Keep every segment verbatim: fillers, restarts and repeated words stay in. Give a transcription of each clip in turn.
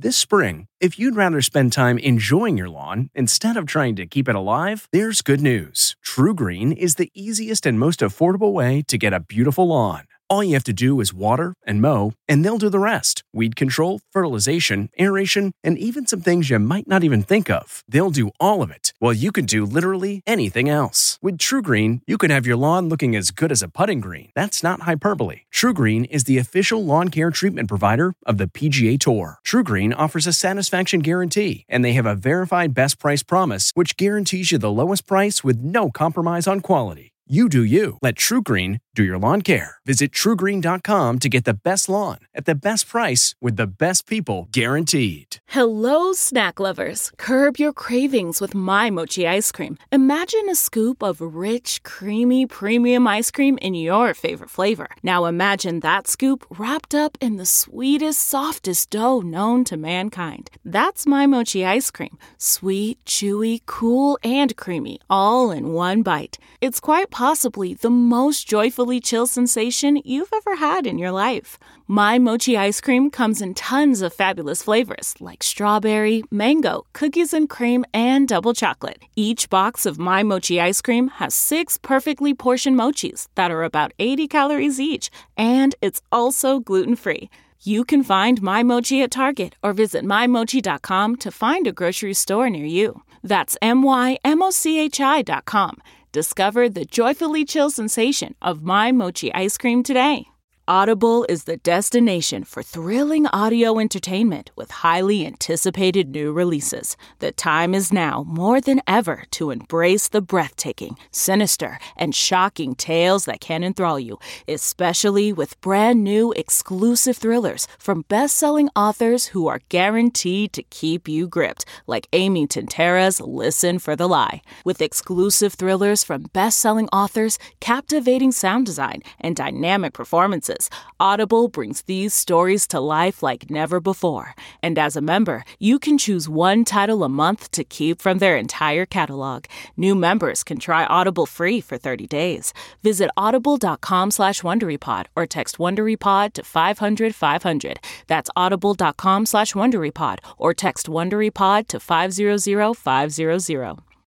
This spring, if you'd rather spend time enjoying your lawn instead of trying to keep it alive, there's good news. TruGreen is the easiest and most affordable way to get a beautiful lawn. All you have to do is water and mow, and they'll do the rest. Weed control, fertilization, aeration, and even some things you might not even think of. They'll do all of it, while you can do literally anything else. With TruGreen, you can have your lawn looking as good as a putting green. That's not hyperbole. TruGreen is the official lawn care treatment provider of the P G A Tour. TruGreen offers a satisfaction guarantee, and they have a verified best price promise, which guarantees you the lowest price with no compromise on quality. You do you. Let TruGreen do your lawn care. Visit True Green dot com to get the best lawn at the best price with the best people guaranteed. Hello, snack lovers. Curb your cravings with My Mochi ice cream. Imagine a scoop of rich, creamy, premium ice cream in your favorite flavor. Now imagine that scoop wrapped up in the sweetest, softest dough known to mankind. That's My Mochi ice cream. Sweet, chewy, cool, and creamy, all in one bite. It's quite possibly the most joyfully chill sensation you've ever had in your life. My Mochi ice cream comes in tons of fabulous flavors like strawberry, mango, cookies and cream, and double chocolate. Each box of My Mochi ice cream has six perfectly portioned mochis that are about eighty calories each, and it's also gluten-free. You can find My Mochi at Target or visit my mochi dot com to find a grocery store near you. That's M Y M O C H I dot com. Discover the joyfully chill sensation of My Mochi ice cream today. Audible is the destination for thrilling audio entertainment with highly anticipated new releases. The time is now more than ever to embrace the breathtaking, sinister, and shocking tales that can enthrall you, especially with brand new exclusive thrillers from best-selling authors who are guaranteed to keep you gripped, like Amy Tintera's Listen for the Lie. With exclusive thrillers from best-selling authors, captivating sound design, and dynamic performances, Audible brings these stories to life like never before. And as a member, you can choose one title a month to keep from their entire catalog. New members can try Audible free for thirty days. Visit audible dot com slash WonderyPod or text WonderyPod to five hundred five hundred. That's audible dot com slash WonderyPod or text WonderyPod to five hundred five hundred.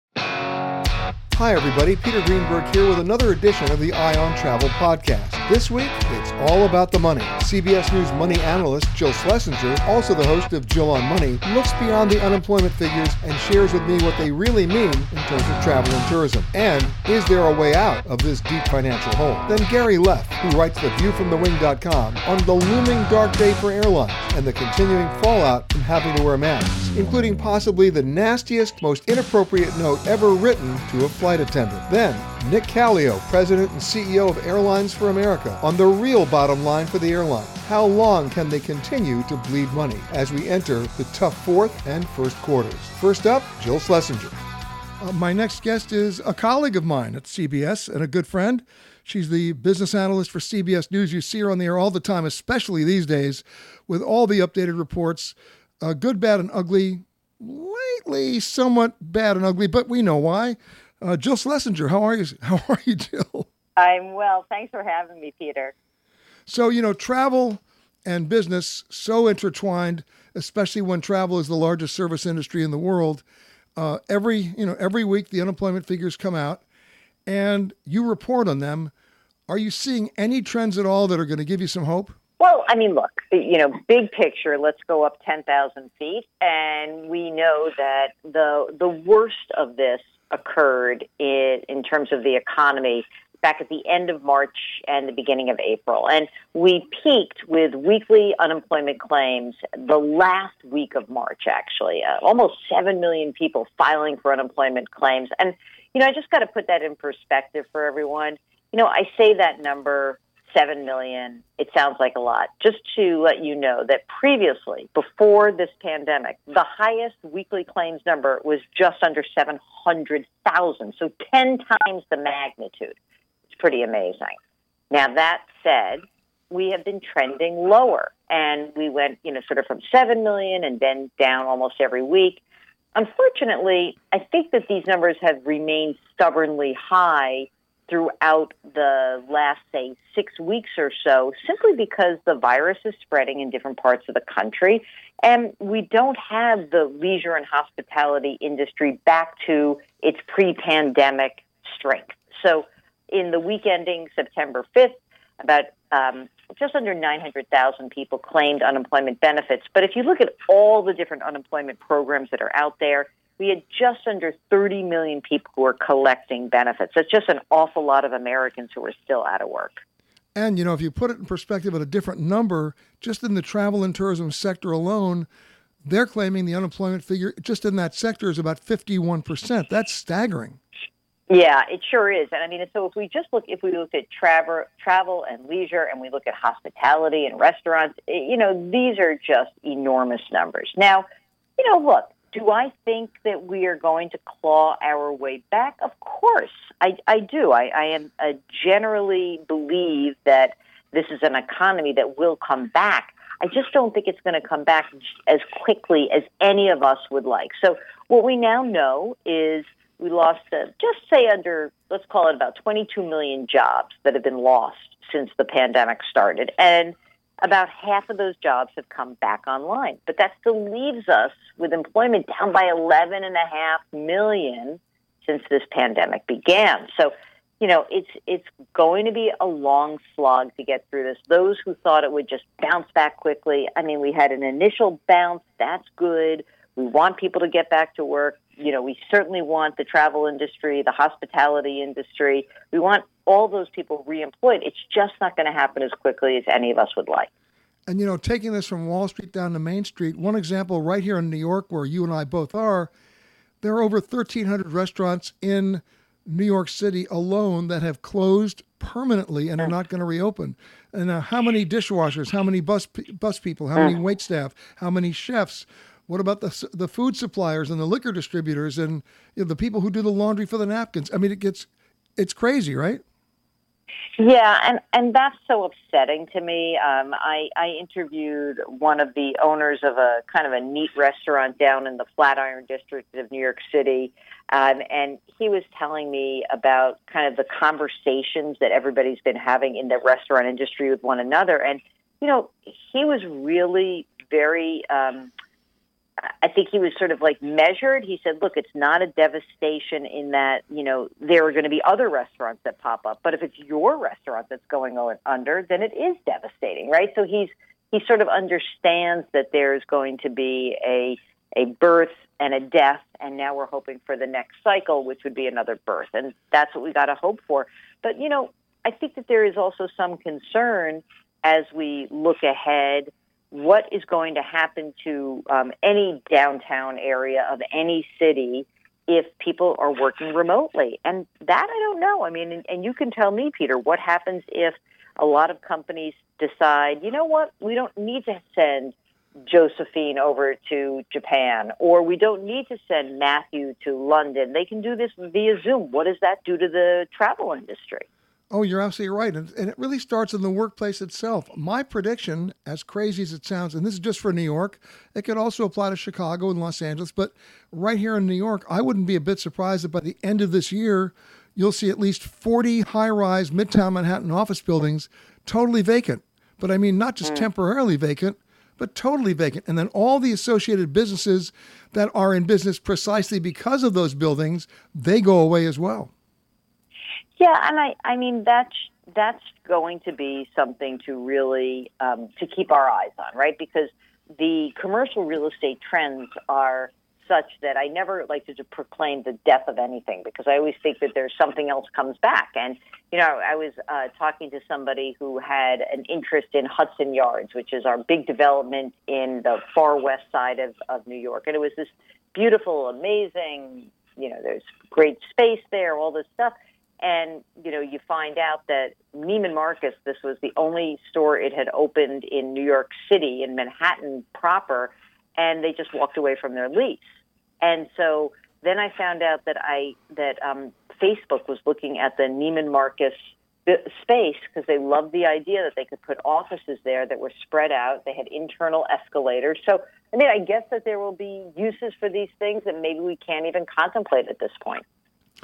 Hi everybody, Peter Greenberg here with another edition of the Eye on Travel podcast. This week, it's all about the money. C B S News money analyst Jill Schlesinger, also the host of Jill on Money, looks beyond the unemployment figures and shares with me what they really mean in terms of travel and tourism. And is there a way out of this deep financial hole? Then Gary Leff, who writes the view from the wing dot com, on the looming dark day for airlines and the continuing fallout from having to wear masks, including possibly the nastiest, most inappropriate note ever written to a flight attendant. Then, Nick Callio, President and C E O of Airlines for America, on the real bottom line for the airline. How long can they continue to bleed money as we enter the tough fourth and first quarters? First up, Jill Schlesinger. Uh, my next guest is a colleague of mine at C B S and a good friend. She's the business analyst for C B S News. You see her on the air all the time, especially these days, with all the updated reports, uh, good, bad, and ugly. Lately, somewhat bad and ugly, but we know why. Uh, Jill Schlesinger, how are you? How are you, Jill? I'm well. Thanks for having me, Peter. So, you know, travel and business so intertwined, especially when travel is the largest service industry in the world. Uh, every, you know, every week the unemployment figures come out and you report on them. Are you seeing any trends at all that are going to give you some hope? Well, I mean, look, you know, big picture, let's go up ten thousand feet. And we know that the the worst of this occurred in, in terms of the economy back at the end of March and the beginning of April. And we peaked with weekly unemployment claims the last week of March, actually. Uh, almost seven million people filing for unemployment claims. And, you know, I just got to put that in perspective for everyone. You know, I say that number, seven million, it sounds like a lot. Just to let you know that previously, before this pandemic, the highest weekly claims number was just under seven hundred thousand, so ten times the magnitude. It's pretty amazing. Now, that said, we have been trending lower, and we went, you know, sort of from seven million and then down almost every week. Unfortunately, I think that these numbers have remained stubbornly high throughout the last, say, six weeks or so, simply because the virus is spreading in different parts of the country. And we don't have the leisure and hospitality industry back to its pre-pandemic strength. So in the week ending September fifth, about um, just under nine hundred thousand people claimed unemployment benefits. But if you look at all the different unemployment programs that are out there, we had just under thirty million people who are collecting benefits. That's just an awful lot of Americans who are still out of work. And, you know, if you put it in perspective at a different number, just in the travel and tourism sector alone, they're claiming the unemployment figure just in that sector is about fifty-one percent. That's staggering. Yeah, it sure is. And I mean, so if we just look, if we look at travel, travel and leisure, and we look at hospitality and restaurants, you know, these are just enormous numbers. Now, you know, look, do I think that we are going to claw our way back? Of course, I, I do. I, I am uh, generally believe that this is an economy that will come back. I just don't think it's going to come back as quickly as any of us would like. So what we now know is we lost, uh, just say under, let's call it about twenty-two million jobs that have been lost since the pandemic started. And about half of those jobs have come back online. But that still leaves us with employment down by eleven and a half million since this pandemic began. So, you know, it's it's going to be a long slog to get through this. Those who thought it would just bounce back quickly, I mean, we had an initial bounce. That's good. We want people to get back to work. You know, we certainly want the travel industry, the hospitality industry. We want all those people reemployed. It's just not going to happen as quickly as any of us would like. And, you know, taking this from Wall Street down to Main Street, one example right here in New York, where you and I both are, there are over thirteen hundred restaurants in New York City alone that have closed permanently and are not going to reopen. And uh, how many dishwashers, how many bus bus people, how many wait staff, how many chefs? What about the the food suppliers and the liquor distributors and you know, the people who do the laundry for the napkins? I mean, it gets, it's crazy, right? Yeah, and, and that's so upsetting to me. Um, I, I interviewed one of the owners of a kind of a neat restaurant down in the Flatiron district of New York City, um, and he was telling me about kind of the conversations that everybody's been having in the restaurant industry with one another. And, you know, he was really very... Um, I think he was sort of like measured. He said, look, it's not a devastation in that, you know, there are going to be other restaurants that pop up. But if it's your restaurant that's going under, then it is devastating, right? So he's he sort of understands that there's going to be a a birth and a death, and now we're hoping for the next cycle, which would be another birth. And that's what we got to hope for. But, you know, I think that there is also some concern as we look ahead. What is going to happen to um, any downtown area of any city if people are working remotely? And that I don't know. I mean, and, and you can tell me, Peter, what happens if a lot of companies decide, you know what, we don't need to send Josephine over to Japan, or we don't need to send Matthew to London. They can do this via Zoom. What does that do to the travel industry? Oh, you're absolutely right. And, and it really starts in the workplace itself. My prediction, as crazy as it sounds, and this is just for New York, it could also apply to Chicago and Los Angeles, but right here in New York, I wouldn't be a bit surprised if by the end of this year, you'll see at least forty high-rise Midtown Manhattan office buildings totally vacant. But I mean, not just mm. temporarily vacant, but totally vacant. And then all the associated businesses that are in business precisely because of those buildings, they go away as well. Yeah, and I, I mean, that's, that's going to be something to really, um, to keep our eyes on, right? Because the commercial real estate trends are such that I never like to proclaim the death of anything, because I always think that there's something else comes back. And, you know, I was uh, talking to somebody who had an interest in Hudson Yards, which is our big development in the far west side of, of New York. And it was this beautiful, amazing, you know, there's great space there, all this stuff. And, you know, you find out that Neiman Marcus, this was the only store it had opened in New York City, in Manhattan proper, and they just walked away from their lease. And so then I found out that I that um, Facebook was looking at the Neiman Marcus space because they loved the idea that they could put offices there that were spread out. They had internal escalators. So, I mean, I guess that there will be uses for these things that maybe we can't even contemplate at this point.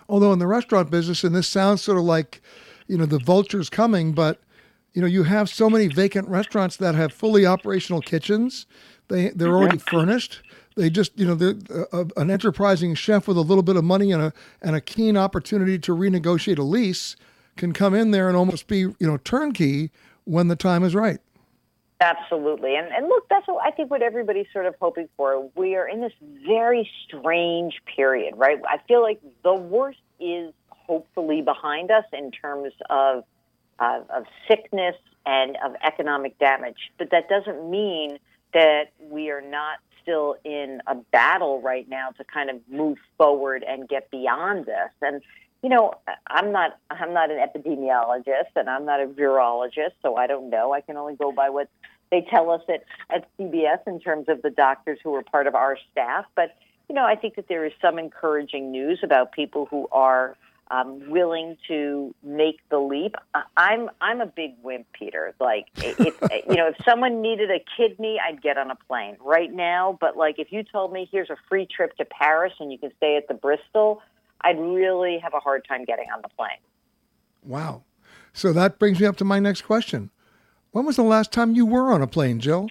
Although in the restaurant business, and this sounds sort of like, you know, the vulture's coming, but, you know, you have so many vacant restaurants that have fully operational kitchens. They, they're already furnished. They just, you know, they're, uh, an enterprising chef with a little bit of money and a and a keen opportunity to renegotiate a lease can come in there and almost be, you know, turnkey when the time is right. Absolutely. And, and look, that's what I think what everybody's sort of hoping for. We are in this very strange period, right? I feel like the worst is hopefully behind us in terms of uh, of sickness and of economic damage. But that doesn't mean that we are not still in a battle right now to kind of move forward and get beyond this. And you know, I'm not I'm not an epidemiologist and I'm not a virologist, so I don't know. I can only go by what they tell us at, at C B S in terms of the doctors who are part of our staff. But, you know, I think that there is some encouraging news about people who are um, willing to make the leap. I'm I'm a big wimp, Peter. Like, if you know, if someone needed a kidney, I'd get on a plane right now. But, like, if you told me here's a free trip to Paris and you can stay at the Bristol, I'd really have a hard time getting on the plane. Wow. So that brings me up to my next question. When was the last time you were on a plane, Jill?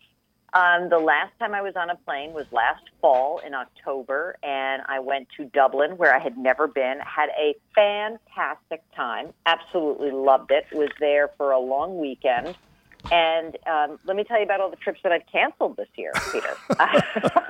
Um, the last time I was on a plane was last fall in October, and I went to Dublin, where I had never been, had a fantastic time, absolutely loved it, was there for a long weekend. And um, let me tell you about all the trips that I've canceled this year, Peter. I,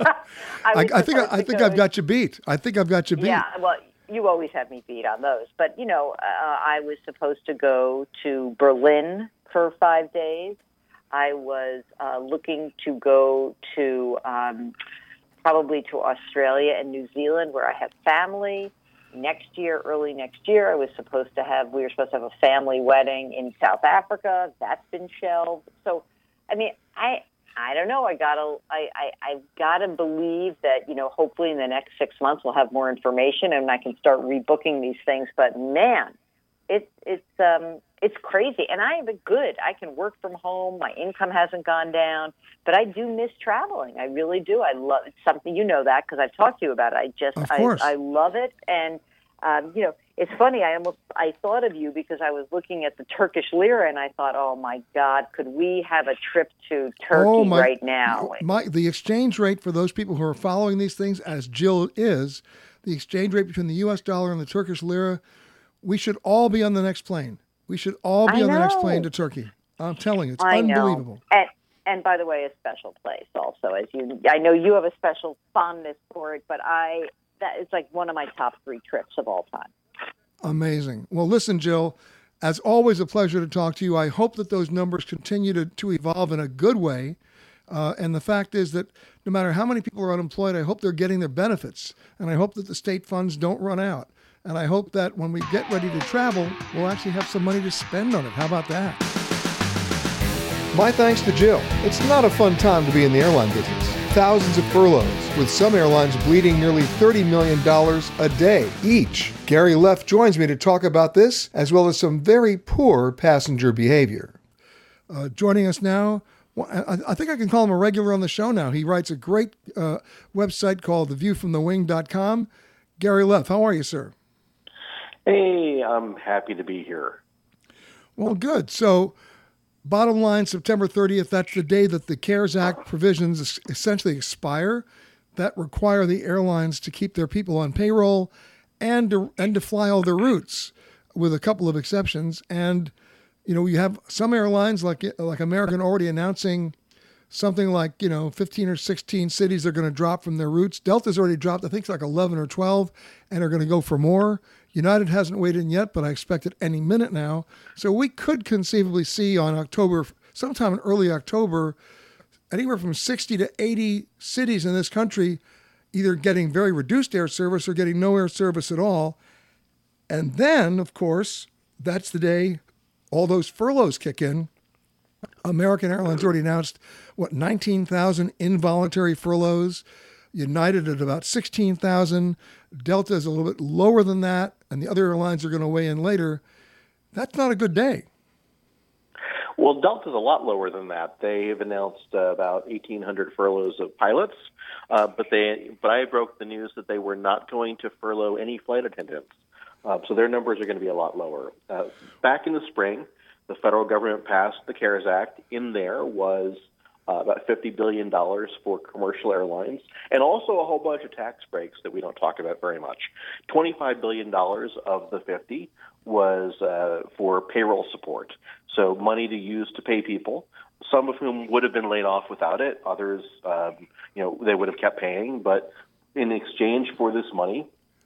I, I think I, I think I've got you beat. I think I've got you beat. Yeah, well, you always have me beat on those. But, you know, uh, I was supposed to go to Berlin for five days. I was uh, looking to go to um, probably to Australia and New Zealand, where I have family. Next year, early next year, I was supposed to have, we were supposed to have a family wedding in South Africa. That's been shelved. So, I mean, I I don't know. I gotta, I, I, I've got to believe that, you know, hopefully in the next six months we'll have more information and I can start rebooking these things. But man, it's, it's, um, it's crazy. And I have it good. I can work from home. My income hasn't gone down, but I do miss traveling. I really do. I love it's something, you know that because I've talked to you about it. I just, of I, course. I love it. And, um, you know, it's funny. I almost, I thought of you because I was looking at the Turkish lira and I thought, oh my God, could we have a trip to Turkey oh my, right now? My, the exchange rate for those people who are following these things, as Jill is, the exchange rate between the U S dollar and the Turkish lira, we should all be on the next plane. We should all be I on know. the next plane to Turkey. I'm telling you, it's I unbelievable. Know. And, and by the way, a special place also. As you, I know you have a special fondness for it, but I that is like one of my top three trips of all time. Amazing. Well, listen, Jill, as always, a pleasure to talk to you. I hope that those numbers continue to, to evolve in a good way. Uh, and the fact is that no matter how many people are unemployed, I hope they're getting their benefits. And I hope that the state funds don't run out. And I hope that when we get ready to travel, we'll actually have some money to spend on it. How about that? My thanks to Jill. It's not a fun time to be in the airline business. Thousands of furloughs, with some airlines bleeding nearly thirty million dollars a day each. Gary Leff joins me to talk about this, as well as some very poor passenger behavior. Uh, joining us now, well, I, I think I can call him a regular on the show now. He writes a great uh, website called the view from the wing dot com. Gary Leff, how are you, sir? Hey, I'm happy to be here. Well, good. So, bottom line, September thirtieth, that's the day that the CARES Act provisions essentially expire that require the airlines to keep their people on payroll and to, and to fly all their routes, with a couple of exceptions. And, you know, you have some airlines like like American already announcing something like, you know, fifteen or sixteen cities are going to drop from their routes. Delta's already dropped, I think it's like eleven or twelve, and are going to go for more. United hasn't weighed in yet, but I expect it any minute now. So we could conceivably see on October, sometime in early October, anywhere from sixty to eighty cities in this country either getting very reduced air service or getting no air service at all. And then, of course, that's the day all those furloughs kick in. American Airlines already announced, what, nineteen thousand involuntary furloughs. United at about sixteen thousand. Delta is a little bit lower than that, and the other airlines are going to weigh in later. That's not a good day. Well, Delta's a lot lower than that. They have announced uh, about eighteen hundred furloughs of pilots, uh, but they but I broke the news that they were not going to furlough any flight attendants. Uh, so their numbers are going to be a lot lower. Uh, back in the spring, the federal government passed the CARES Act. In there was uh, about fifty billion dollars for commercial airlines, and also a whole bunch of tax breaks that we don't talk about very much. twenty-five billion dollars of the fifty was uh, for payroll support, so money to use to pay people, some of whom would have been laid off without it. Others, um, you know, they would have kept paying, but in exchange for this money,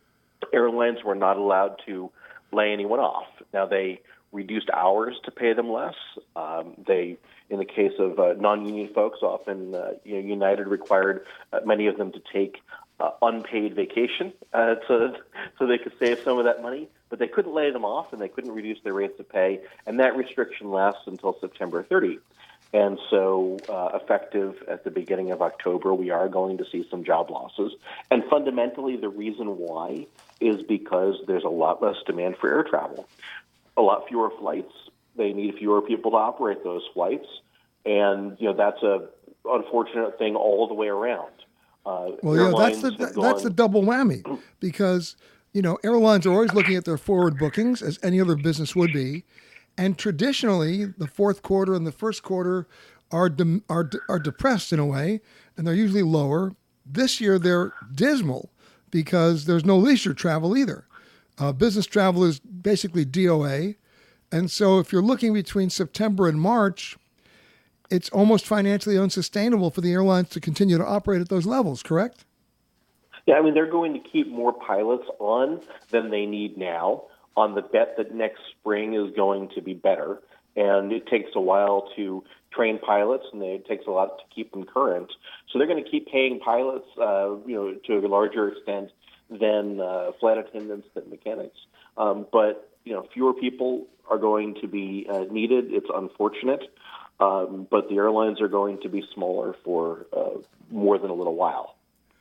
airlines were not allowed to lay anyone off. Now, they reduced hours to pay them less. Um, they, in the case of uh, non-union folks, often uh, you know, United required uh, many of them to take uh, unpaid vacation uh, to, so they could save some of that money. But they couldn't lay them off, and they couldn't reduce their rates of pay, and that restriction lasts until September thirtieth. And so uh, effective at the beginning of October, we are going to see some job losses. And fundamentally, the reason why is because there's a lot less demand for air travel. A lot fewer flights. They need fewer people to operate those flights. And, you know, that's a unfortunate thing all the way around. Uh, well, yeah, that's the, that, gone... that's the double whammy because, you know, airlines are always looking at their forward bookings, as any other business would be. And traditionally, the fourth quarter and the first quarter are de- are de- are depressed in a way, and they're usually lower. This year, they're dismal because there's no leisure travel either. Uh, business travel is basically D O A. And so if you're looking between September and March, it's almost financially unsustainable for the airlines to continue to operate at those levels, correct? Yeah, I mean, they're going to keep more pilots on than they need now, on the bet that next spring is going to be better. And it takes a while to train pilots, and it takes a lot to keep them current. So they're going to keep paying pilots, uh, you know, to a larger extent than uh, flight attendants, than mechanics. Um, but, you know, fewer people are going to be uh, needed. It's unfortunate. Um, but the airlines are going to be smaller for uh, more than a little while.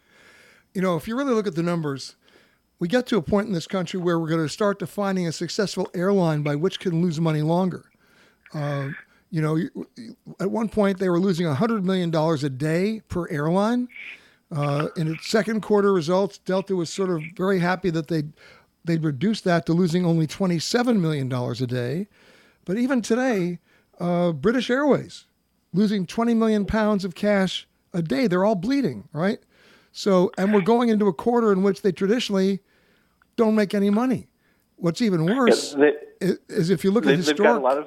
You know, if you really look at the numbers, we get to a point in this country where we're going to start defining a successful airline by which can lose money longer. Uh, you know, at one point they were losing one hundred million dollars a day per airline. Uh, in its second quarter results, Delta was sort of very happy that they'd, they'd reduced that to losing only twenty-seven million dollars a day. But even today, uh, British Airways losing twenty million pounds of cash a day. They're all bleeding, right? So, and we're going into a quarter in which they traditionally don't make any money. What's even worse yeah, they, is, is if you look they, at historic... They've got a lot of,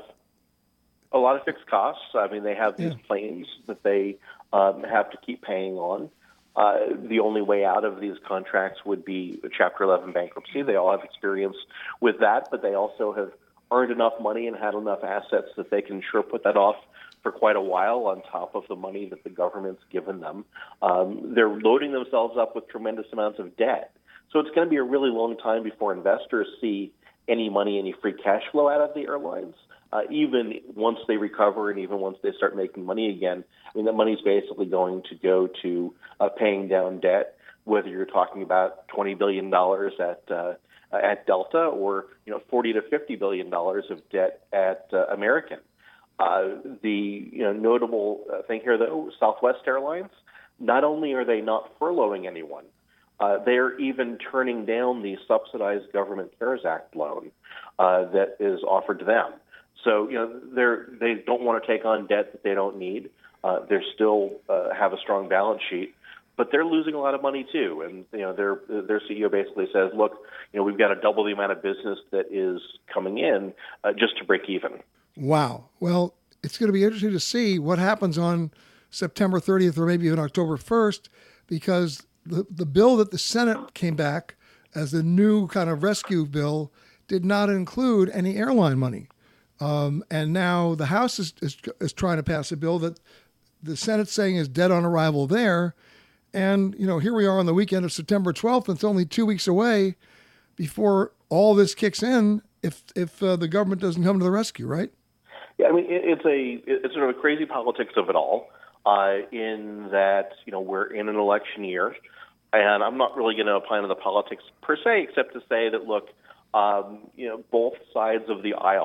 a lot of fixed costs. I mean, they have these yeah. planes that they um, have to keep paying on. Uh, the only way out of these contracts would be Chapter eleven bankruptcy. They all have experience with that, but they also have earned enough money and had enough assets that they can sure put that off for quite a while on top of the money that the government's given them. Um, they're loading themselves up with tremendous amounts of debt. So it's going to be a really long time before investors see any money, any free cash flow out of the airlines, uh, even once they recover and even once they start making money again. I mean, that money's basically going to go to uh, paying down debt, whether you're talking about twenty billion dollars at uh, at Delta or, you know, forty to fifty billion dollars of debt at uh, American. Uh, the you know notable uh, thing here, though, Southwest Airlines, not only are they not furloughing anyone, uh, they're even turning down the subsidized government CARES Act loan uh, that is offered to them. So, you know, they're, they don't want to take on debt that they don't need. Uh, they still uh, have a strong balance sheet, but they're losing a lot of money too. And, you know, their their C E O basically says, look, you know, we've got to double the amount of business that is coming in uh, just to break even. Wow. Well, it's going to be interesting to see what happens on September thirtieth or maybe even October first, because the, the bill that the Senate came back as the new kind of rescue bill did not include any airline money. Um, and now the House is, is, is trying to pass a bill that the Senate's saying is dead on arrival there. And, you know, here we are on the weekend of September twelfth, and it's only two weeks away before all this kicks in if, if uh, the government doesn't come to the rescue, right? Yeah, I mean, it's a it's sort of a crazy politics of it all, uh, in that, you know, we're in an election year, and I'm not really going to opine on the politics per se, except to say that, look, um, you know, both sides of the aisle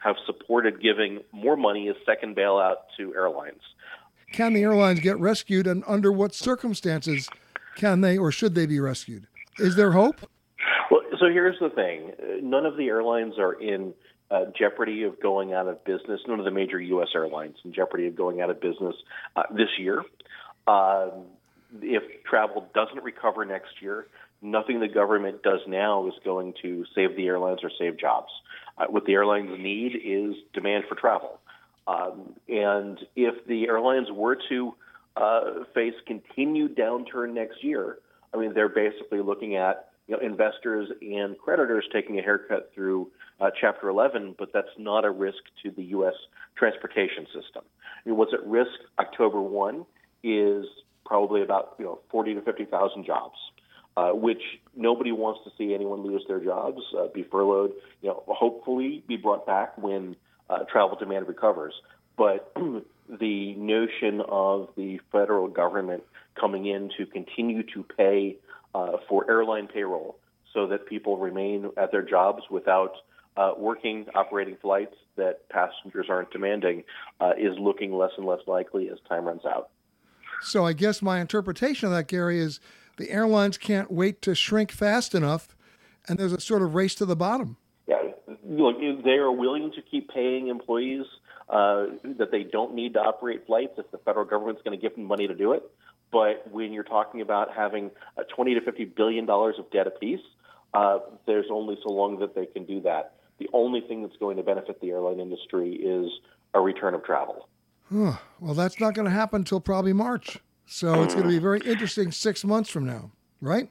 have supported giving more money as second bailout to airlines. Can the airlines get rescued, and under what circumstances can they or should they be rescued? Is there hope? Well, so here's the thing. None of the airlines are in uh, jeopardy of going out of business. None of the major U S airlines in jeopardy of going out of business uh, this year. Um, if travel doesn't recover next year, nothing the government does now is going to save the airlines or save jobs. Uh, what the airlines need is demand for travel. Um, and if the airlines were to uh, face continued downturn next year, I mean, they're basically looking at you know, investors and creditors taking a haircut through uh, Chapter eleven, but that's not a risk to the U S transportation system. I mean, what's at risk October first is probably about you know forty to fifty thousand jobs, uh, which nobody wants to see anyone lose their jobs, uh, be furloughed, you know, hopefully be brought back when uh, travel demand recovers. But the notion of the federal government coming in to continue to pay uh, for airline payroll so that people remain at their jobs without uh, working, operating flights that passengers aren't demanding uh, is looking less and less likely as time runs out. So I guess my interpretation of that, Gary, is the airlines can't wait to shrink fast enough, and there's a sort of race to the bottom. Yeah, look, they are willing to keep paying employees uh, that they don't need to operate flights if the federal government's going to give them money to do it. But when you're talking about having uh, twenty to fifty billion dollars of debt apiece, uh, there's only so long that they can do that. The only thing that's going to benefit the airline industry is a return of travel. Huh. Well, that's not going to happen until probably March. So it's going to be very interesting six months from now, right?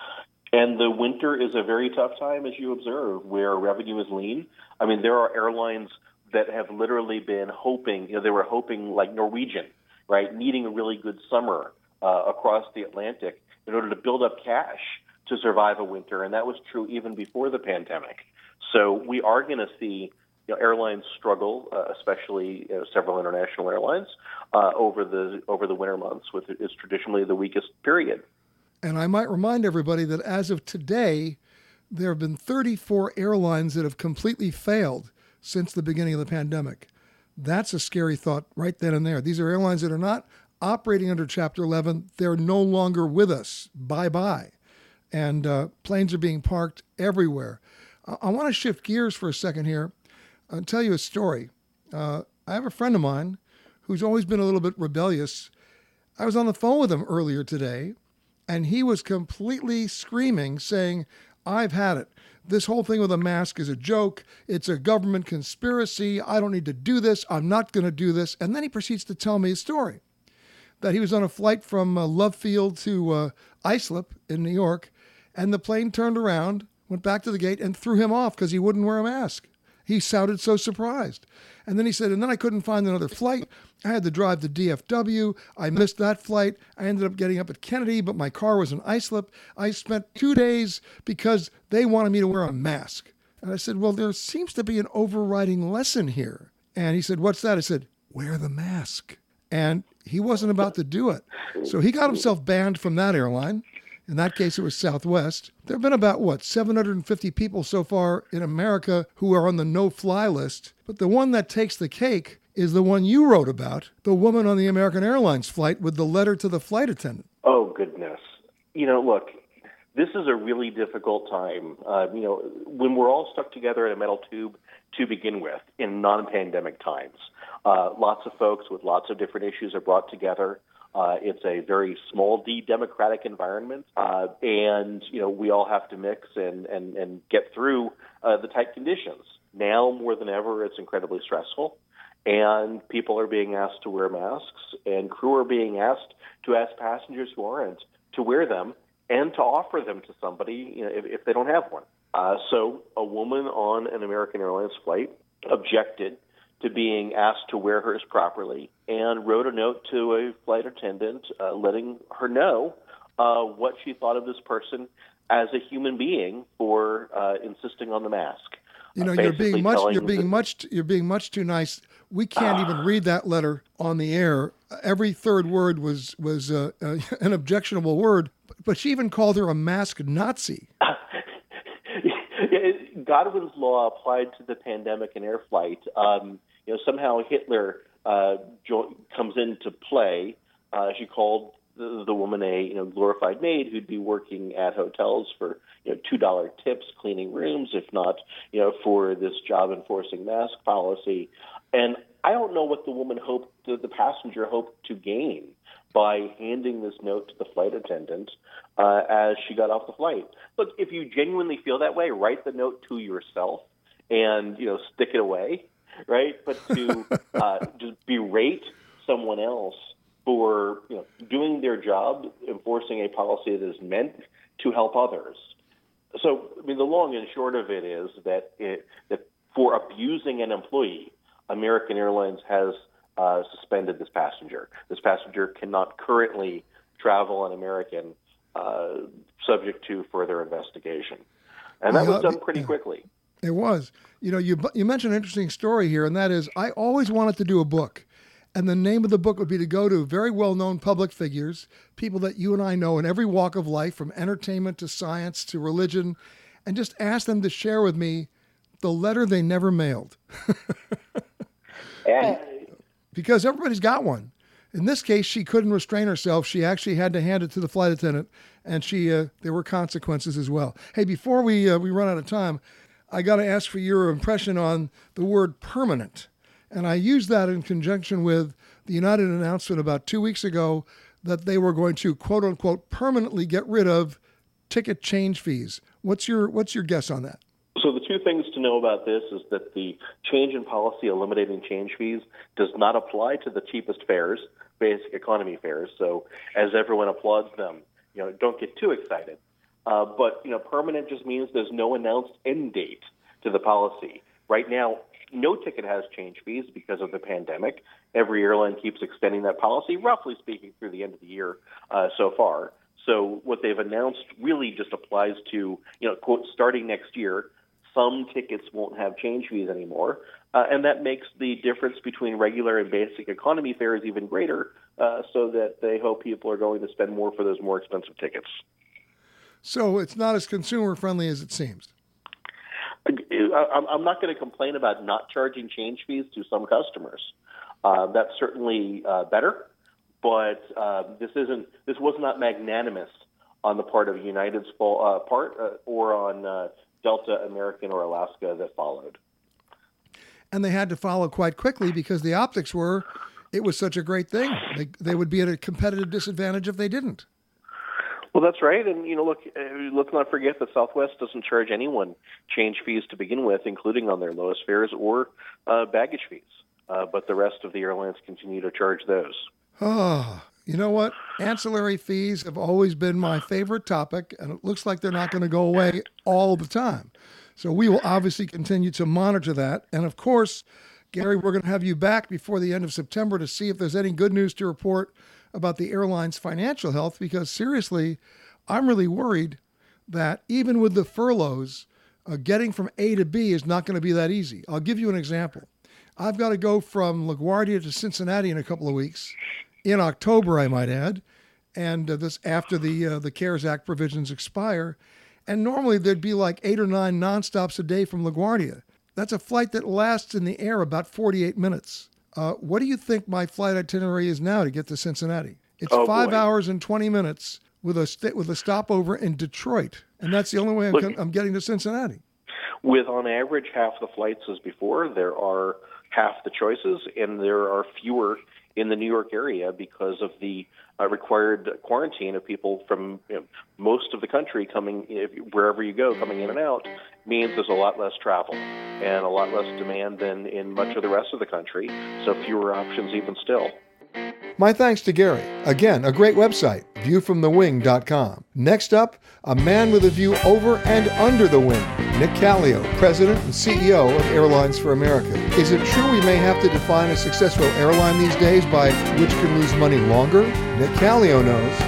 And the winter is a very tough time, as you observe, where revenue is lean. I mean, there are airlines that have literally been hoping, you know, they were hoping like Norwegian, right, needing a really good summer uh, across the Atlantic in order to build up cash to survive a winter. And that was true even before the pandemic. So we are going to see you know, airlines struggle, uh, especially you know, several international airlines, uh, over the over the winter months, which is traditionally the weakest period. And I might remind everybody that as of today, there have been thirty-four airlines that have completely failed since the beginning of the pandemic. That's a scary thought right then and there. These are airlines that are not operating under Chapter eleven. They're no longer with us. Bye-bye. And uh, planes are being parked everywhere. I, I want to shift gears for a second here. I'll tell you a story. Uh, I have a friend of mine who's always been a little bit rebellious. I was on the phone with him earlier today, and he was completely screaming, saying, I've had it. This whole thing with a mask is a joke. It's a government conspiracy. I don't need to do this. I'm not going to do this. And then he proceeds to tell me a story that he was on a flight from uh, Love Field to uh, Islip in New York, and the plane turned around, went back to the gate, and threw him off because he wouldn't wear a mask. He sounded so surprised. And then he said, and then I couldn't find another flight. I had to drive to D F W. I missed that flight. I ended up getting up at Kennedy, but my car was in Islip. I spent two days because they wanted me to wear a mask. And I said, well, there seems to be an overriding lesson here. And he said, what's that? I said, wear the mask. And he wasn't about to do it. So he got himself banned from that airline. In that case, it was Southwest. There have been about, what, seven hundred fifty people so far in America who are on the no-fly list. But the one that takes the cake is the one you wrote about, the woman on the American Airlines flight with the letter to the flight attendant. Oh, goodness. You know, look, this is a really difficult time. Uh, you know, when we're all stuck together in a metal tube to begin with in non-pandemic times, uh, lots of folks with lots of different issues are brought together. Uh, it's a very small d democratic environment, uh, and you know we all have to mix and and, and get through uh, the tight conditions. Now more than ever, it's incredibly stressful, and people are being asked to wear masks, and crew are being asked to ask passengers who aren't to wear them and to offer them to somebody you know, if, if they don't have one. Uh, so a woman on an American Airlines flight objected to being asked to wear hers properly and wrote a note to a flight attendant uh, letting her know uh, what she thought of this person as a human being for uh, insisting on the mask. You know, uh, you're being much you're being the, much you're being much too nice. We can't uh, even read that letter on the air. Every third word was was uh, uh, an objectionable word, but she even called her a mask Nazi. Godwin's law applied to the pandemic and air flight. Um, you know, somehow Hitler uh, jo- comes into play. Uh, she called the, the woman a you know glorified maid who'd be working at hotels for you know two dollar tips, cleaning rooms, if not you know for this job enforcing mask policy. And I don't know what the woman hoped, the, the passenger hoped to gain by handing this note to the flight attendant uh, as she got off the flight. Look, if you genuinely feel that way, write the note to yourself and, you know, stick it away, right? But to uh, just berate someone else for, you know, doing their job, enforcing a policy that is meant to help others. So, I mean, the long and short of it is that it, that for abusing an employee, American Airlines has Uh, suspended this passenger. This passenger cannot currently travel on American, uh, subject to further investigation. And that was done pretty quickly. It was. You know, you you mentioned an interesting story here, and that is I always wanted to do a book. And the name of the book would be to go to very well-known public figures, people that you and I know in every walk of life, from entertainment to science to religion, and just ask them to share with me the letter they never mailed. And because everybody's got one. In this case, she couldn't restrain herself. She actually had to hand it to the flight attendant, and she uh, there were consequences as well. Hey, before we uh, we run out of time, I got to ask for your impression on the word permanent. And I used that in conjunction with the United announcement about two weeks ago that they were going to, quote unquote, permanently get rid of ticket change fees. What's your what's your guess on that? So the two things to know about this is that the change in policy eliminating change fees does not apply to the cheapest fares, basic economy fares. So as everyone applauds them, you know, don't get too excited. Uh, but, you know, permanent just means there's no announced end date to the policy. Right now, no ticket has change fees because of the pandemic. Every airline keeps extending that policy, roughly speaking, through the end of the year uh, so far. So what they've announced really just applies to, you know, quote, starting next year, some tickets won't have change fees anymore, uh, and that makes the difference between regular and basic economy fares even greater, uh, so that they hope people are going to spend more for those more expensive tickets. So it's not as consumer-friendly as it seems. I'm not going to complain about not charging change fees to some customers. Uh, that's certainly uh, better, but uh, this isn't. This was not magnanimous on the part of United's uh, part uh, or on uh, Delta, American, or Alaska that followed. And they had to follow quite quickly because the optics were, it was such a great thing. They, they would be at a competitive disadvantage if they didn't. Well, that's right. And, you know, look, let's not forget that Southwest doesn't charge anyone change fees to begin with, including on their lowest fares or uh, baggage fees. Uh, but the rest of the airlines continue to charge those. Oh, you know what? Ancillary fees have always been my favorite topic, and it looks like they're not going to go away all the time. So we will obviously continue to monitor that. And of course, Gary, we're going to have you back before the end of September to see if there's any good news to report about the airline's financial health, because seriously, I'm really worried that even with the furloughs, uh, getting from A to B is not going to be that easy. I'll give you an example. I've got to go from LaGuardia to Cincinnati in a couple of weeks. In October, I might add, and uh, this after the uh, the CARES Act provisions expire. And normally there'd be like eight or nine nonstops a day from LaGuardia. That's a flight that lasts in the air about forty-eight minutes. Uh, what do you think my flight itinerary is now to get to Cincinnati? It's oh, five boy. hours and twenty minutes with a st- with a stopover in Detroit, and that's the only way I'm, Look, com- I'm getting to Cincinnati. With on average half the flights as before, there are half the choices, and there are fewer in the New York area because of the uh, required quarantine of people from you know, most of the country coming, if, wherever you go, coming in and out, means there's a lot less travel and a lot less demand than in much of the rest of the country, so fewer options even still. My thanks to Gary. Again, a great website, view from the wing dot com. Next up, a man with a view over and under the wing, Nick Callio, President and C E O of Airlines for America. Is it true we may have to define a successful airline these days by which can lose money longer? Nick Callio knows.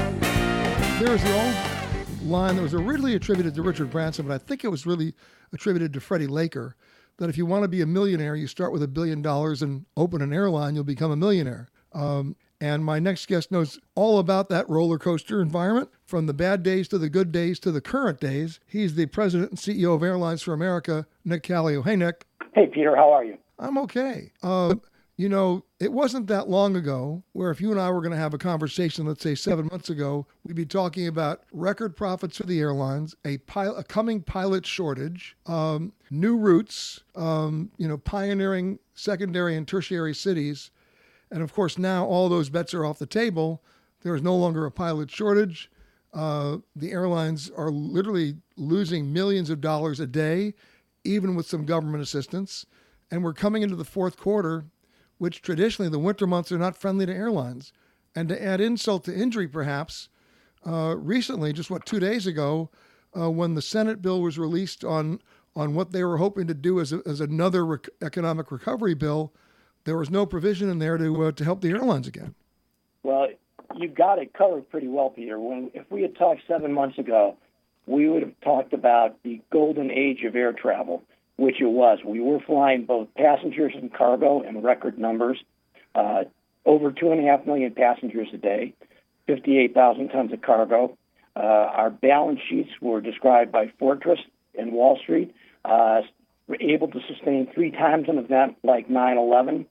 There is the old line that was originally attributed to Richard Branson, but I think it was really attributed to Freddie Laker, that if you want to be a millionaire, you start with a billion dollars and open an airline, you'll become a millionaire. Um, And my next guest knows all about that roller coaster environment, from the bad days to the good days to the current days. He's the president and C E O of Airlines for America, Nick Callio. Hey, Nick. Hey, Peter. How are you? I'm okay. Uh, you know, it wasn't that long ago where if you and I were going to have a conversation, let's say seven months ago, we'd be talking about record profits for the airlines, a, pil- a coming pilot shortage, um, new routes, um, you know, pioneering secondary and tertiary cities. And of course, now all those bets are off the table. There is no longer a pilot shortage. Uh, the airlines are literally losing millions of dollars a day, even with some government assistance. And we're coming into the fourth quarter, which traditionally the winter months are not friendly to airlines. And to add insult to injury, perhaps, uh, recently, just what, two days ago, uh, when the Senate bill was released on on what they were hoping to do as, a, as another rec- economic recovery bill, there was no provision in there to uh, to help the airlines again. Well, you got it covered pretty well, Peter. When if we had talked seven months ago, we would have talked about the golden age of air travel, which it was. We were flying both passengers and cargo in record numbers, uh, over two and a half million passengers a day, fifty-eight thousand tons of cargo. Uh, our balance sheets were described by Fortress and Wall Street. Uh, were able to sustain three times an event like nine eleven.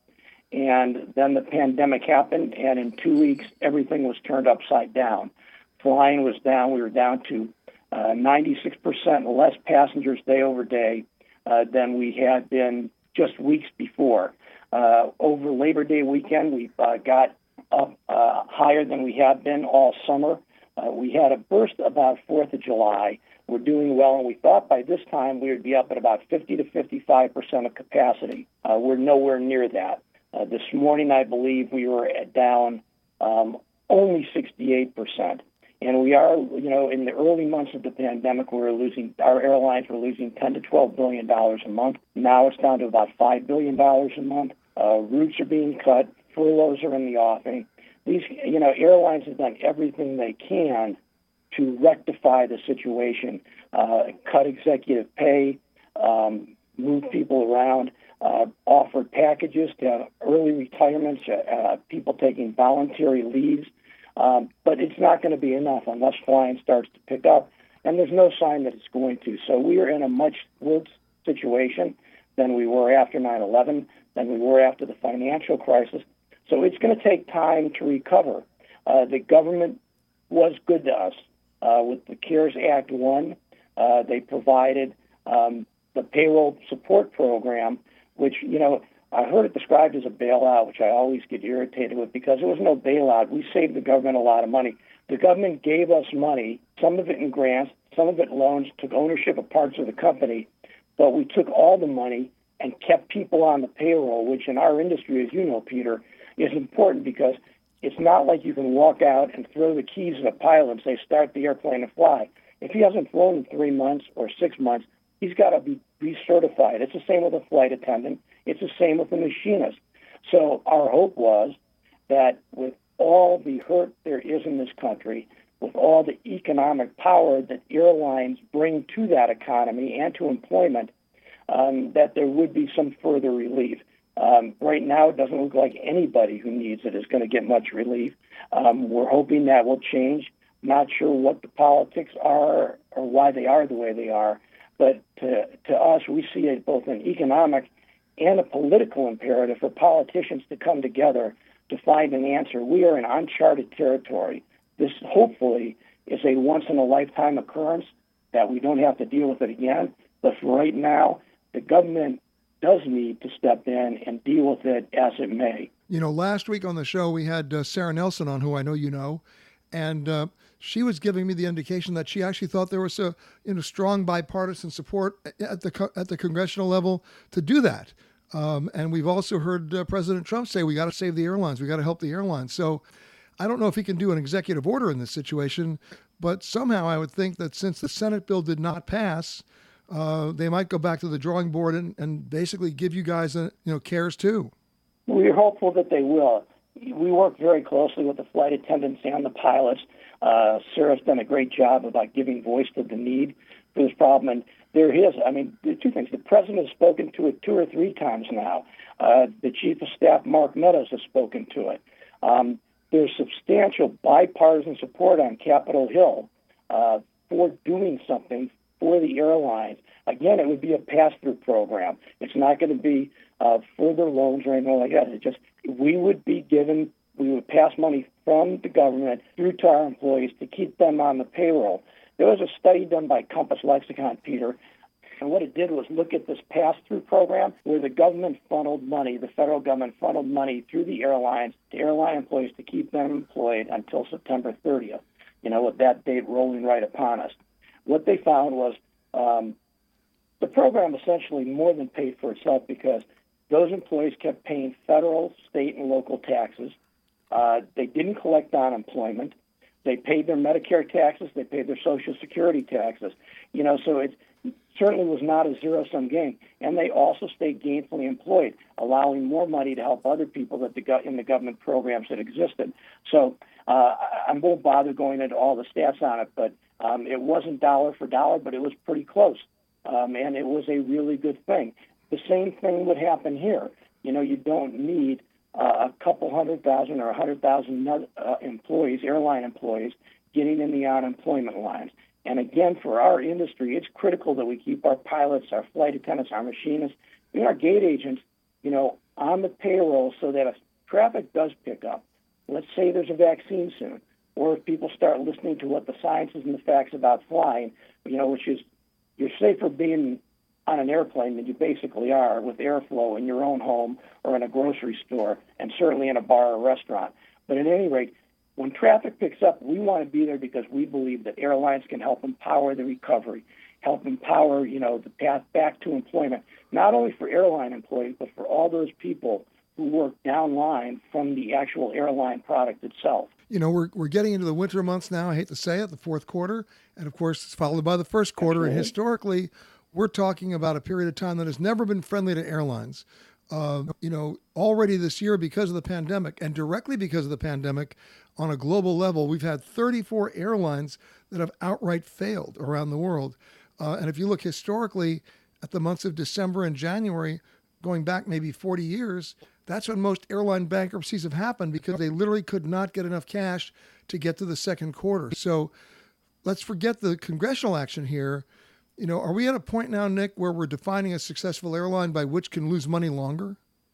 And then the pandemic happened, and in two weeks, everything was turned upside down. Flying was down. We were down to uh, ninety-six percent less passengers day over day uh, than we had been just weeks before. Uh, over Labor Day weekend, we uh, got up uh, higher than we had been all summer. Uh, we had a burst about fourth of July. We're doing well, and we thought by this time we would be up at about fifty to fifty-five percent of capacity. Uh, we're nowhere near that. Uh, this morning, I believe we were at down um, only sixty-eight percent. And we are, you know, in the early months of the pandemic, we were losing, our airlines were losing ten to twelve billion dollars a month. Now it's down to about five billion dollars a month. Uh, routes are being cut. Furloughs are in the offing. These, you know, airlines have done everything they can to rectify the situation, uh, cut executive pay, um, move people around, uh, offered packages to have early retirements, uh, uh, people taking voluntary leaves. Um, but it's not going to be enough unless flying starts to pick up, and there's no sign that it's going to. So we are in a much worse situation than we were after nine eleven, than we were after the financial crisis. So it's going to take time to recover. Uh, the government was good to us. Uh, with the CARES Act one, uh, they provided um, the payroll support program, which, you know, I heard it described as a bailout, which I always get irritated with because it was no bailout. We saved the government a lot of money. The government gave us money, some of it in grants, some of it loans, took ownership of parts of the company, but we took all the money and kept people on the payroll, which in our industry, as you know, Peter, is important because it's not like you can walk out and throw the keys to the pilot and say, start the airplane and fly. If he hasn't flown in three months or six months, he's got to be recertified. It's the same with a flight attendant. It's the same with a machinist. So our hope was that with all the hurt there is in this country, with all the economic power that airlines bring to that economy and to employment, um, that there would be some further relief. Um, right now, it doesn't look like anybody who needs it is going to get much relief. Um, we're hoping that will change. Not sure what the politics are or why they are the way they are, but to, to us, we see it both an economic and a political imperative for politicians to come together to find an answer. We are in uncharted territory. This, hopefully, is a once-in-a-lifetime occurrence that we don't have to deal with it again. But for right now, the government does need to step in and deal with it as it may. You know, last week on the show, we had uh, Sarah Nelson on, who I know you know, and uh, she was giving me the indication that she actually thought there was a you know strong bipartisan support at the co- at the congressional level to do that. Um, and we've also heard uh, President Trump say we got to save the airlines, we got to help the airlines. So I don't know if he can do an executive order in this situation, but somehow I would think that since the Senate bill did not pass, uh, they might go back to the drawing board and, and basically give you guys a, you know CARES too. We're hopeful that they will. We work very closely with the flight attendants and the pilots. Uh, Sarah's done a great job about giving voice to the need for this problem. And there is, I mean, there are two things. The president has spoken to it two or three times now. Uh, the chief of staff, Mark Meadows, has spoken to it. Um, there's substantial bipartisan support on Capitol Hill uh, for doing something for the airlines. Again, it would be a pass-through program. It's not going to be uh, further loans or anything like that. It just we would be given, we would pass money from the government through to our employees to keep them on the payroll. There was a study done by Compass Lexicon, Peter, and what it did was look at this pass-through program where the government funneled money, the federal government funneled money through the airlines to airline employees to keep them employed until September thirtieth, you know, with that date rolling right upon us. What they found was um, the program essentially more than paid for itself because those employees kept paying federal, state, and local taxes. Uh, they didn't collect unemployment. They paid their Medicare taxes. They paid their Social Security taxes. You know, so it certainly was not a zero-sum game. And they also stayed gainfully employed, allowing more money to help other people that the go- in the government programs that existed. So uh, I won't bother going into all the stats on it, but um, it wasn't dollar for dollar, but it was pretty close. Um, and it was a really good thing. The same thing would happen here. You know, you don't need uh, a couple hundred thousand or a hundred thousand uh, employees, airline employees, getting in the unemployment lines. And again, for our industry, it's critical that we keep our pilots, our flight attendants, our machinists, and our gate agents, you know, on the payroll so that if traffic does pick up, let's say there's a vaccine soon, or if people start listening to what the science is and the facts about flying, you know, which is you're safer being on an airplane than you basically are with airflow in your own home or in a grocery store, and certainly in a bar or restaurant. But at any rate, when traffic picks up, we want to be there because we believe that airlines can help empower the recovery, help empower, you know, the path back to employment, not only for airline employees, but for all those people who work downline from the actual airline product itself. You know, we're we're getting into the winter months now. I hate to say it, the fourth quarter, and of course it's followed by the first quarter. Absolutely. And historically, we're talking about a period of time that has never been friendly to airlines. Uh, you know, already this year because of the pandemic, and directly because of the pandemic, on a global level, we've had thirty-four airlines that have outright failed around the world. Uh, and if you look historically at the months of December and January, going back maybe forty years, that's when most airline bankruptcies have happened because they literally could not get enough cash to get to the second quarter. So let's forget the congressional action here. You know, are we at a point now, Nick, where we're defining a successful airline by which can lose money longer?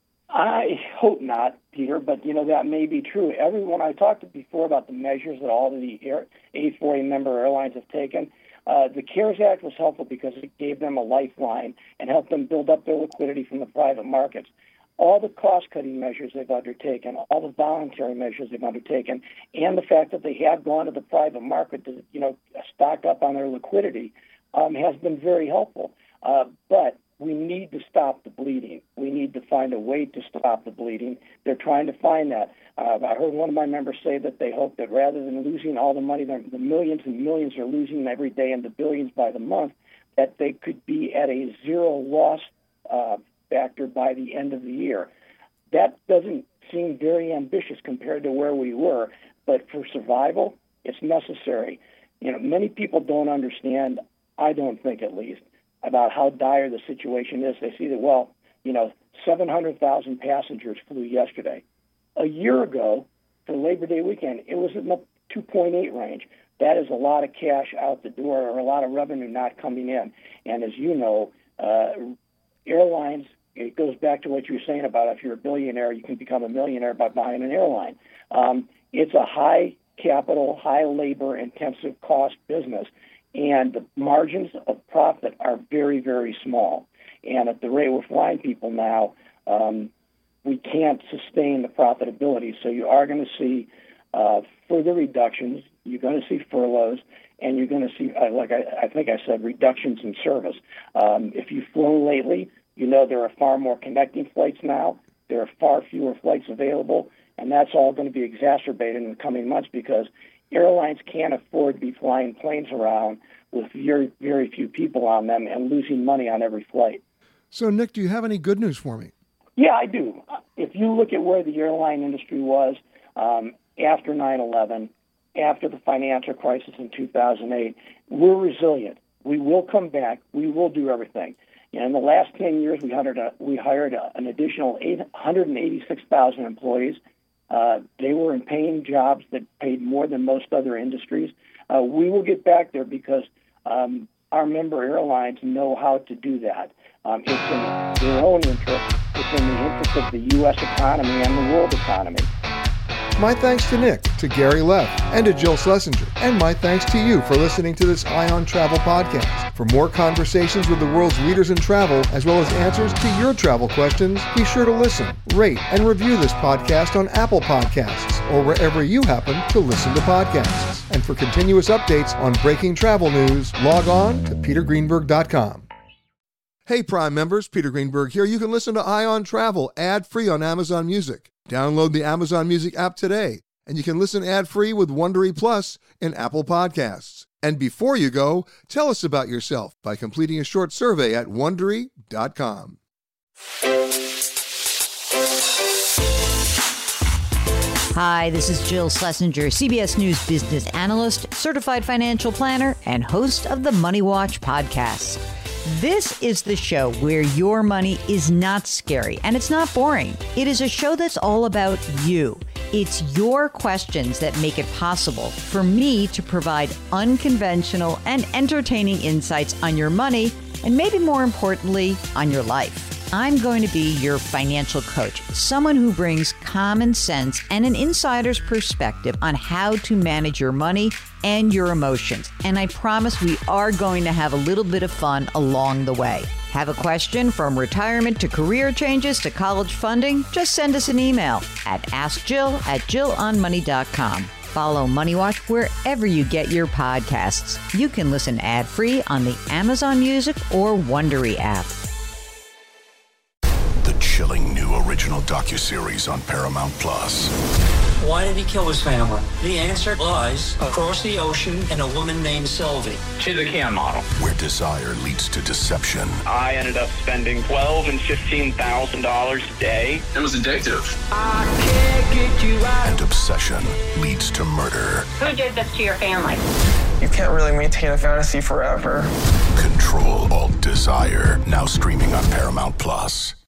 I hope not, Peter, but, you know, that may be true. Everyone I talked to before about the measures that all of the Air, A four A member airlines have taken, uh, the CARES Act was helpful because it gave them a lifeline and helped them build up their liquidity from the private markets. All the cost-cutting measures they've undertaken, all the voluntary measures they've undertaken, and the fact that they have gone to the private market to, you know, stock up on their liquidity, Um, has been very helpful. Uh, but we need to stop the bleeding. We need to find a way to stop the bleeding. They're trying to find that. Uh, I heard one of my members say that they hope that rather than losing all the money, the millions and millions are losing every day and the billions by the month, that they could be at a zero loss uh, factor by the end of the year. That doesn't seem very ambitious compared to where we were, but for survival, it's necessary. You know, many people don't understand, I don't think at least, about how dire the situation is. They see that, well, you know, seven hundred thousand passengers flew yesterday. A year ago, for Labor Day weekend, it was in the two point eight range. That is a lot of cash out the door or a lot of revenue not coming in. And as you know, uh, airlines, it goes back to what you were saying about if you're a billionaire, you can become a millionaire by buying an airline. Um, it's a high capital, high labor intensive cost business. And the margins of profit are very, very small. And at the rate we're flying people now, um, we can't sustain the profitability. So you are going to see uh, further reductions. You're going to see furloughs, and you're going to see, uh, like I, I think I said, reductions in service. Um, if you've flown lately, you know there are far more connecting flights now. There are far fewer flights available, and that's all going to be exacerbated in the coming months because airlines can't afford to be flying planes around with very, very few people on them and losing money on every flight. So, Nick, do you have any good news for me? Yeah, I do. If you look at where the airline industry was um, after nine eleven, after the financial crisis in two thousand eight, we're resilient. We will come back. We will do everything. You know, in the last ten years, we hired, a, we hired a, an additional eight hundred eighty-six thousand employees. Uh, they were in paying jobs that paid more than most other industries. Uh, we will get back there because um, our member airlines know how to do that. Um, it's in their own interest. It's in the interest of the U S economy and the world economy. My thanks to Nick, to Gary Leff, and to Jill Schlesinger. And my thanks to you for listening to this Eye on Travel podcast. For more conversations with the world's leaders in travel, as well as answers to your travel questions, be sure to listen, rate, and review this podcast on Apple Podcasts or wherever you happen to listen to podcasts. And for continuous updates on breaking travel news, log on to peter greenberg dot com. Hey Prime members, Peter Greenberg here. You can listen to Eye on Travel ad-free on Amazon Music. Download the Amazon Music app today, and you can listen ad-free with Wondery Plus in Apple Podcasts. And before you go, tell us about yourself by completing a short survey at wondery dot com. Hi, this is Jill Schlesinger, C B S News business analyst, certified financial planner, and host of the Money Watch podcast. This is the show where your money is not scary and it's not boring. It is a show that's all about you. It's your questions that make it possible for me to provide unconventional and entertaining insights on your money and maybe more importantly, on your life. I'm going to be your financial coach, someone who brings common sense and an insider's perspective on how to manage your money and your emotions. And I promise we are going to have a little bit of fun along the way. Have a question from retirement to career changes to college funding? Just send us an email at ask jill at jill on money dot com. Follow Money Watch wherever you get your podcasts. You can listen ad-free on the Amazon Music or Wondery app. The chilling new original docuseries on Paramount Plus. Why did he kill his family? The answer lies across the ocean in a woman named Sylvie. She's a Can model. Where desire leads to deception. I ended up spending twelve and fifteen thousand dollars a day. It was addictive. I can't get you out. And obsession leads to murder. Who did this to your family? You can't really maintain a fantasy forever. Control Alt Desire. Now streaming on Paramount Plus.